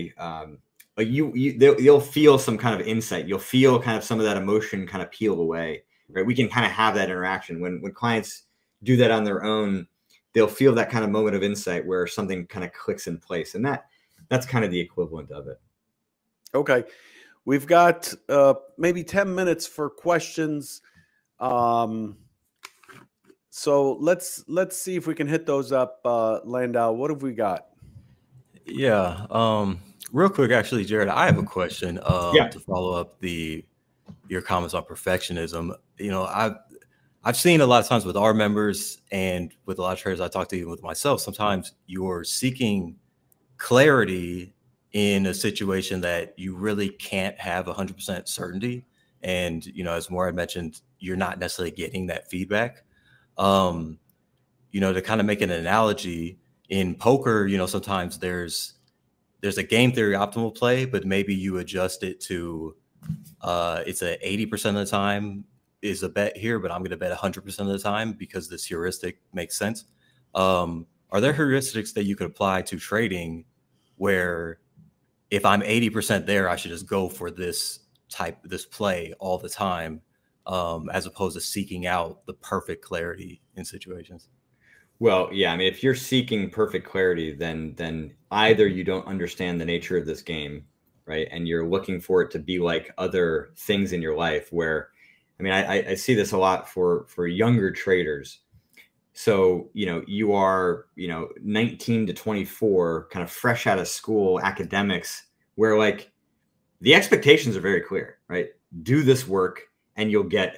you'll feel some kind of insight. You'll feel kind of some of that emotion kind of peel away, right? We can kind of have that interaction when clients do that on their own. They'll feel that kind of moment of insight where something kind of clicks in place. And that's kind of the equivalent of it. Okay. We've got maybe 10 minutes for questions. So let's see if we can hit those up. Landau, what have we got? Yeah. Real quick, actually, Jared, I have a question to follow up your comments on perfectionism. I've seen a lot of times with our members and with a lot of traders I talk to, even with myself, sometimes you're seeking clarity in a situation that you really can't have 100% certainty. And, as Morad mentioned, you're not necessarily getting that feedback. To kind of make an analogy in poker, sometimes there's a game theory optimal play, but maybe you adjust it to it's a 80% of the time is a bet here, but I'm going to bet 100% of the time because this heuristic makes sense. Are there heuristics that you could apply to trading where if I'm 80% there, I should just go for this play all the time, as opposed to seeking out the perfect clarity in situations? Well, yeah. I mean, if you're seeking perfect clarity, then either you don't understand the nature of this game, right? And you're looking for it to be like other things in your life where, I mean, I see this a lot for younger traders. So, you are, 19 to 24, kind of fresh out of school, academics, where like the expectations are very clear, right? Do this work and you'll get,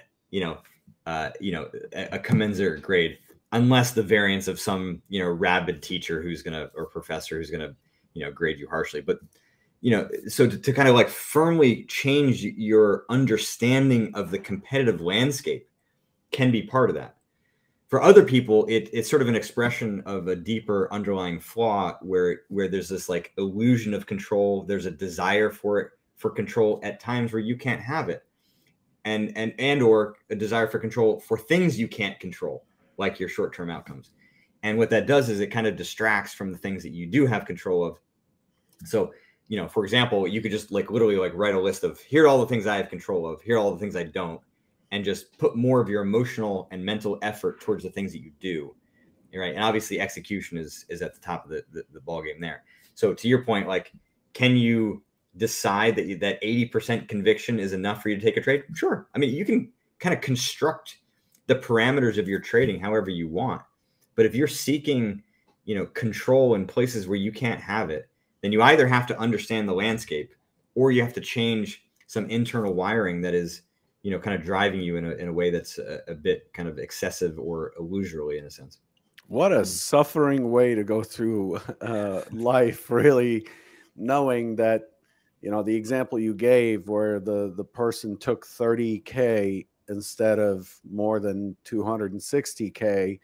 a commensurate grade, unless the variance of some, rabid teacher or professor who's gonna, grade you harshly. But, so to kind of like firmly change your understanding of the competitive landscape can be part of that. For other people, it's sort of an expression of a deeper underlying flaw where there's this like illusion of control. There's a desire for control at times where you can't have it, and or a desire for control for things you can't control, like your short-term outcomes. And what that does is it kind of distracts from the things that you do have control of. So, for example, you could just like literally like write a list of here are all the things I have control of, here are all the things I don't, and just put more of your emotional and mental effort towards the things that you do. Right. And obviously execution is at the top of the ball game there. So to your point, like, can you decide that 80% conviction is enough for you to take a trade? Sure. I mean, you can kind of construct the parameters of your trading however you want. But if you're seeking, control in places where you can't have it, then you either have to understand the landscape or you have to change some internal wiring that is, kind of driving you in a way that's a bit kind of excessive or illusory in a sense. What a suffering way to go through life, really, knowing that, the example you gave where the person took 30K instead of more than 260K.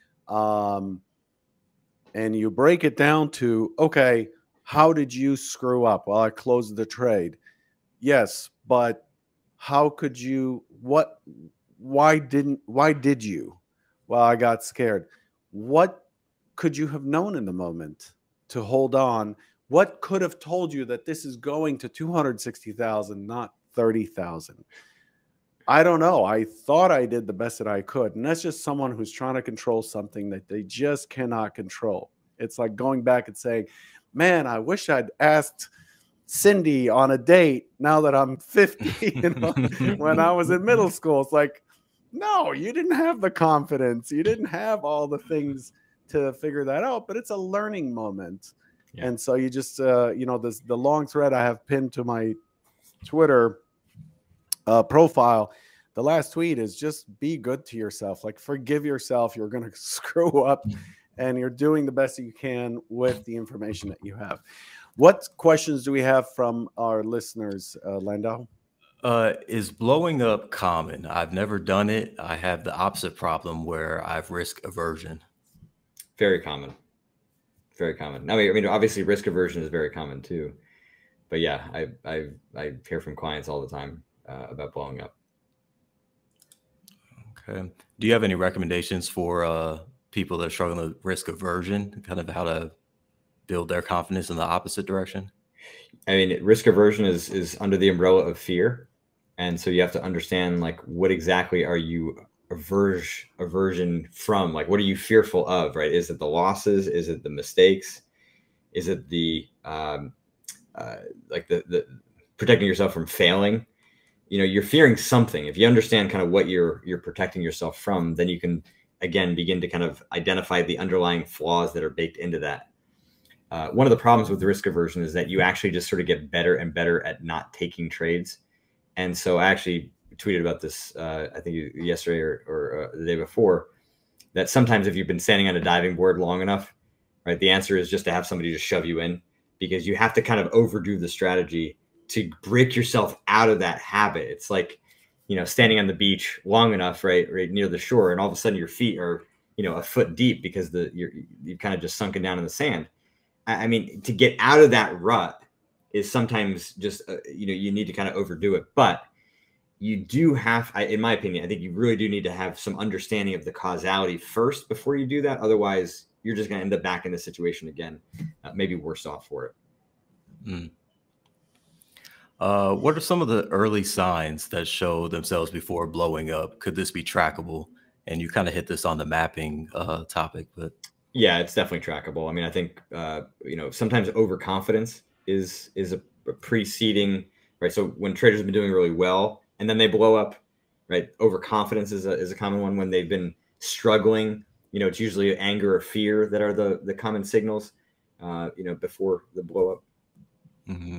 And you break it down to, okay, how did you screw up? Well, I closed the trade. Yes, but how could you, why did you? Well, I got scared. What could you have known in the moment to hold on? What could have told you that this is going to 260,000, not 30,000? I don't know. I thought I did the best that I could. And that's just someone who's trying to control something that they just cannot control. It's like going back and saying, man, I wish I'd asked Cindy on a date now that I'm 50, when I was in middle school. It's like, no, you didn't have the confidence. You didn't have all the things to figure that out, but it's a learning moment. Yeah. And so you just, the long thread I have pinned to my Twitter profile, the last tweet is just be good to yourself. Like, forgive yourself. You're going to screw up and you're doing the best that you can with the information that you have. What questions do we have from our listeners, Landau? Is blowing up common? I've never done it. I have the opposite problem where I've risk aversion. Very common. Very common. I mean, obviously risk aversion is very common too. But yeah, I hear from clients all the time about blowing up. Okay. Do you have any recommendations for people that are struggling with risk aversion, kind of how to build their confidence in the opposite direction? I mean, risk aversion is under the umbrella of fear. And so you have to understand, like, what exactly are you aversion from? Like, what are you fearful of, right? Is it the losses? Is it the mistakes? Is it the the protecting yourself from failing? You're fearing something. If you understand kind of what you're protecting yourself from, then you can, again, begin to kind of identify the underlying flaws that are baked into that. One of the problems with risk aversion is that you actually just sort of get better and better at not taking trades. And so I actually tweeted about this, I think yesterday or the day before, that sometimes if you've been standing on a diving board long enough, right, the answer is just to have somebody just shove you in, because you have to kind of overdo the strategy to break yourself out of that habit. It's like, standing on the beach long enough, right near the shore, and all of a sudden your feet are, a foot deep because you've kind of just sunken down in the sand. I mean, to get out of that rut is sometimes just, you need to kind of overdo it. But you do have, in my opinion, I think you really do need to have some understanding of the causality first before you do that. Otherwise, you're just going to end up back in the situation again, maybe worse off for it. Mm. What are some of the early signs that show themselves before blowing up? Could this be trackable? And you kind of hit this on the mapping topic, but. Yeah, it's definitely trackable. I mean, I think, sometimes overconfidence is a preceding, right? So when traders have been doing really well and then they blow up, right? Overconfidence is a common one. When they've been struggling, it's usually anger or fear that are the common signals, before the blow up. Mm-hmm.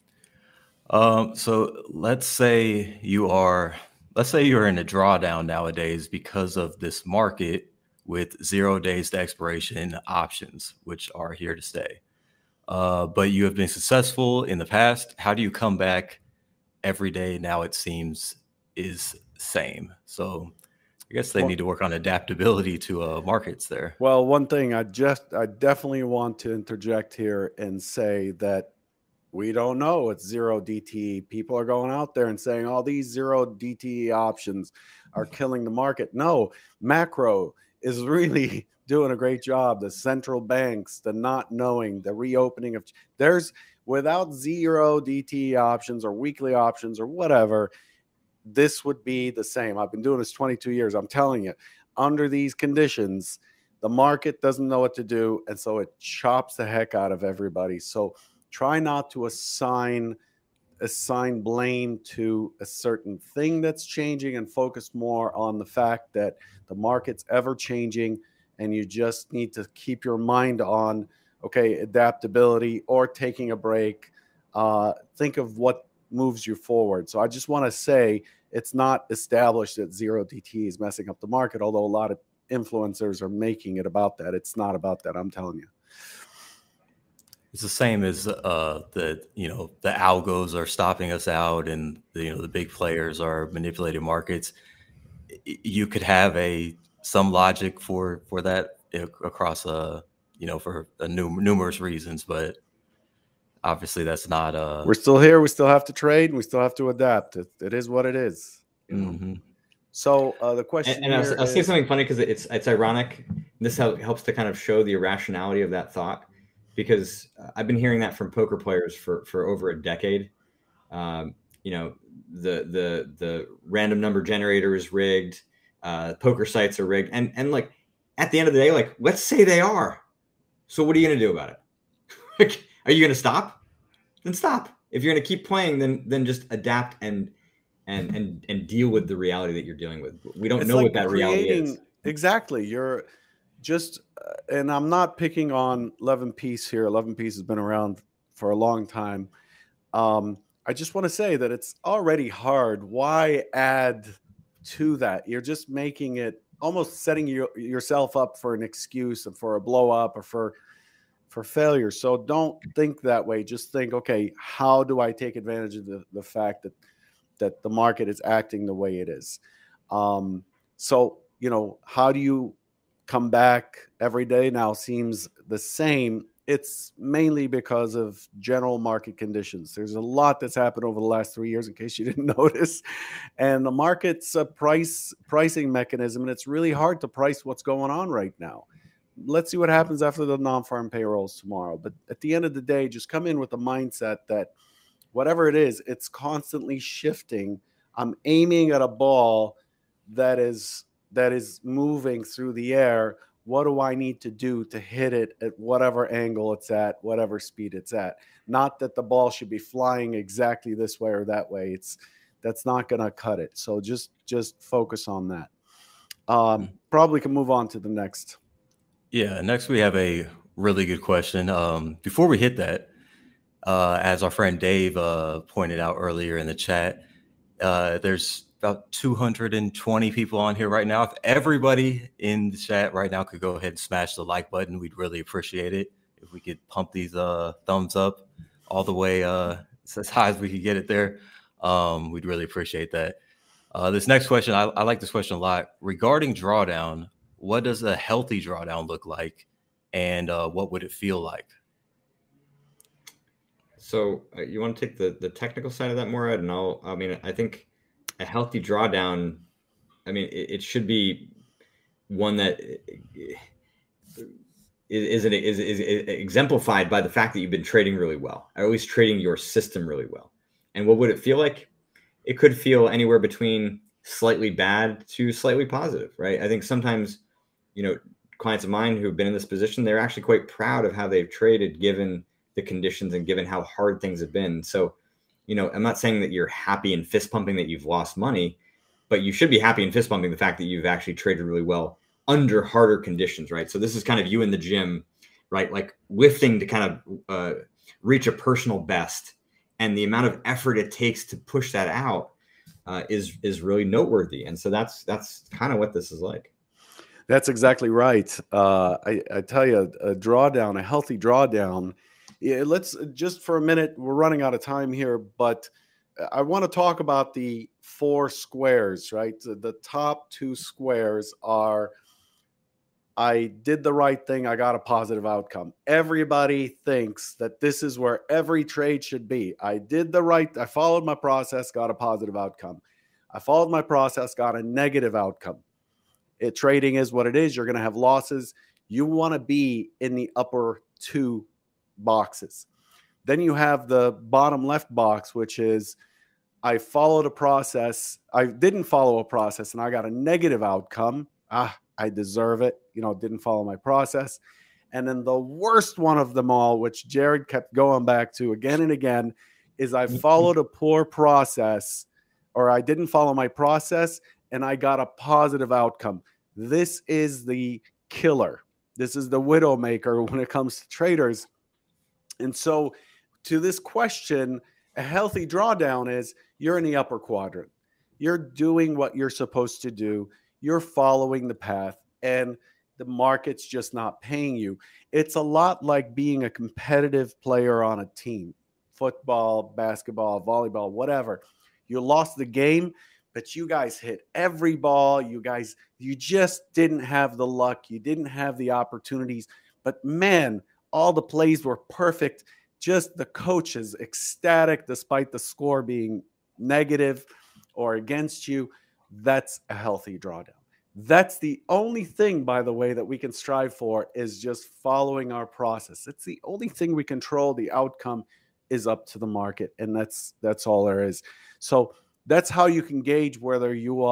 So let's say you're in a drawdown nowadays because of this market with 0 days to expiration options, which are here to stay. But you have been successful in the past. How do you come back every day? Now it seems is same. So I guess they need to work on adaptability to markets there. Well, one thing I definitely want to interject here and say that we don't know it's 0 DTE. People are going out there and saying all these 0 DTE options are killing the market. No, macro is really doing a great job. The central banks, the not knowing, the reopening of without 0 DTE options or weekly options or whatever, this would be the same. I've been doing this 22 years. I'm telling you, under these conditions, the market doesn't know what to do. And so it chops the heck out of everybody. So try not to assign blame to a certain thing that's changing and focus more on the fact that the market's ever changing, and you just need to keep your mind on, okay, adaptability or taking a break. Think of what moves you forward. So I just want to say, it's not established that zero DT is messing up the market, although a lot of influencers are making it about that. It's not about that, I'm telling you. It's the same as the algos are stopping us out, and the big players are manipulating markets. You could have some logic for that across for numerous reasons, but obviously that's not. We're still here. We still have to trade, and we still have to adapt. It is what it is. Mm-hmm. So the question, and I'll say something funny because it's ironic. This helps to kind of show the irrationality of that thought, because I've been hearing that from poker players for over a decade. The random number generator is rigged. Poker sites are rigged, and like at the end of the day, like, let's say they are. So what are you going to do about it? Like, are you going to stop? Then stop. If you're going to keep playing, then just adapt and deal with the reality that you're dealing with. We don't know what that reality is. Exactly. You're just, and I'm not picking on 11 Piece here. 11 Piece has been around for a long time. I just want to say that it's already hard. Why add to that? You're just making it, almost setting yourself up for an excuse and for a blow up or for failure. So don't think that way. Just think, okay, how do I take advantage of the fact that the market is acting the way it is? So, how do you come back every day now seems the same. It's mainly because of general market conditions. There's a lot that's happened over the last 3 years, in case you didn't notice. And the market's a pricing mechanism, and it's really hard to price what's going on right now. Let's see what happens after the non-farm payrolls tomorrow. But at the end of the day, just come in with the mindset that whatever it is, it's constantly shifting. I'm aiming at a ball that is moving through the air. What do I need to do to hit it at whatever angle it's at, whatever speed it's at? Not that the ball should be flying exactly this way or that way. That's not going to cut it. So just focus on that. Probably can move on to the next. Yeah, next we have a really good question. Before we hit that, as our friend Dave pointed out earlier in the chat, there's about 220 people on here right now. If everybody in the chat right now could go ahead and smash the like button, we'd really appreciate it. If we could pump these thumbs up all the way as high as we could get it there, we'd really appreciate that. This next question, I like this question a lot. Regarding drawdown, what does a healthy drawdown look like, and what would it feel like? So you want to take the technical side of that, Morad? And I think a healthy drawdown, it should be one that is exemplified by the fact that you've been trading really well, or at least trading your system really well. And what would it feel like? It could feel anywhere between slightly bad to slightly positive, right? I think sometimes, clients of mine who've been in this position, they're actually quite proud of how they've traded given the conditions and given how hard things have been. So, I'm not saying that you're happy and fist pumping that you've lost money, but you should be happy and fist pumping the fact that you've actually traded really well under harder conditions, right? So this is kind of you in the gym, right? Like lifting to kind of reach a personal best, and the amount of effort it takes to push that out is really noteworthy. And so that's kind of what this is like. That's exactly right. I tell you, a healthy drawdown. Yeah, let's just for a minute, we're running out of time here, but I want to talk about the 4 squares, right? The top 2 squares are, I did the right thing, I got a positive outcome. Everybody thinks that this is where every trade should be. I followed my process, got a positive outcome. I followed my process, got a negative outcome. Trading is what it is. You're going to have losses. You want to be in the upper 2 boxes. Then you have the bottom left box, which is I followed a process. I didn't follow a process and I got a negative outcome. I deserve it. Didn't follow my process. And then the worst one of them all, which Jared kept going back to again and again, is I followed a poor process, or I didn't follow my process and I got a positive outcome. This is the killer. This is the widowmaker when it comes to traders. And so to this question, a healthy drawdown is you're in the upper quadrant. You're doing what you're supposed to do. You're following the path, and the market's just not paying you. It's a lot like being a competitive player on a team, football, basketball, volleyball, whatever. You lost the game, but you guys hit every ball. You just didn't have the luck. You didn't have the opportunities. But man, all the plays were perfect. Just the coach is ecstatic despite the score being negative or against you. That's a healthy drawdown. That's the only thing, by the way, that we can strive for, is just following our process. It's the only thing we control. The outcome is up to the market, and that's all there is. So that's how you can gauge whether you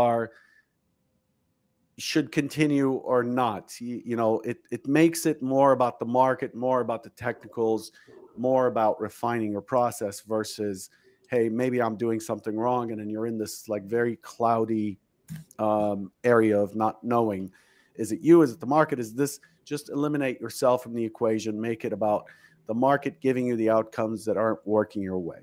should continue or not. It makes it more about the market, more about the technicals, more about refining your process versus, hey, maybe I'm doing something wrong, and then you're in this like very cloudy area of not knowing. Is it you? Is it the market? Is this? Just eliminate yourself from the equation. Make it about the market giving you the outcomes that aren't working your way.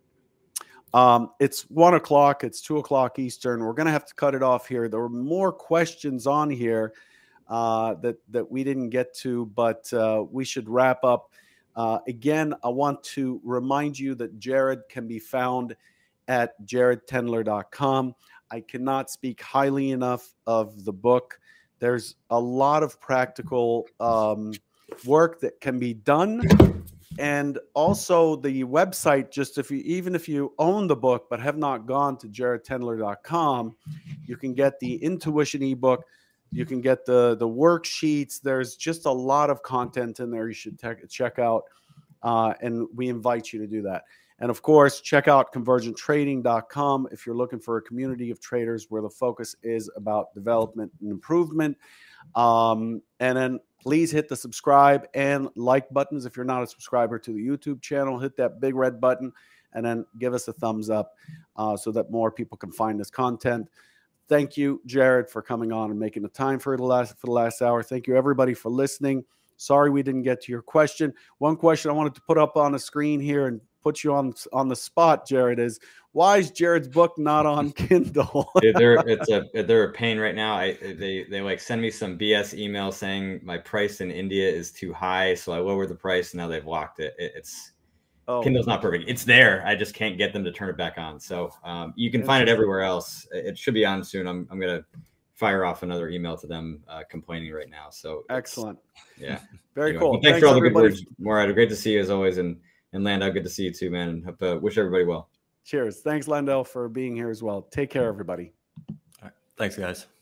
It's 1 o'clock. It's 2 o'clock Eastern. We're going to have to cut it off here. There were more questions on here that we didn't get to, but we should wrap up. Again, I want to remind you that Jared can be found at jaredtendler.com. I cannot speak highly enough of the book. There's a lot of practical work that can be done. And also the website, just even if you own the book but have not gone to jaredtendler.com, you can get the Intuition ebook. You can get the worksheets. There's just a lot of content in there you should check out. And we invite you to do that. And of course, check out convergenttrading.com if you're looking for a community of traders where the focus is about development and improvement. And then please hit the subscribe and like buttons. If you're not a subscriber to the YouTube channel, hit that big red button and then give us a thumbs up so that more people can find this content. Thank you, Jared, for coming on and making the time for the last hour. Thank you, everybody, for listening. Sorry we didn't get to your question. One question I wanted to put up on the screen here and put you on the spot, Jared, is why is Jared's book not on Kindle? They're a pain right now. They like send me some BS email saying my price in India is too high, so I lowered the price and now they've locked it. Kindle's not perfect. It's there. I just can't get them to turn it back on. So you can find it everywhere else. It should be on soon. I'm gonna fire off another email to them complaining right now. So excellent. Yeah. Very anyway, cool. Well, thanks for all the good words, Morad. Great to see you as always. And Landau, good to see you too, man. Wish everybody well. Cheers. Thanks, Landau, for being here as well. Take care, everybody. All right. Thanks, guys.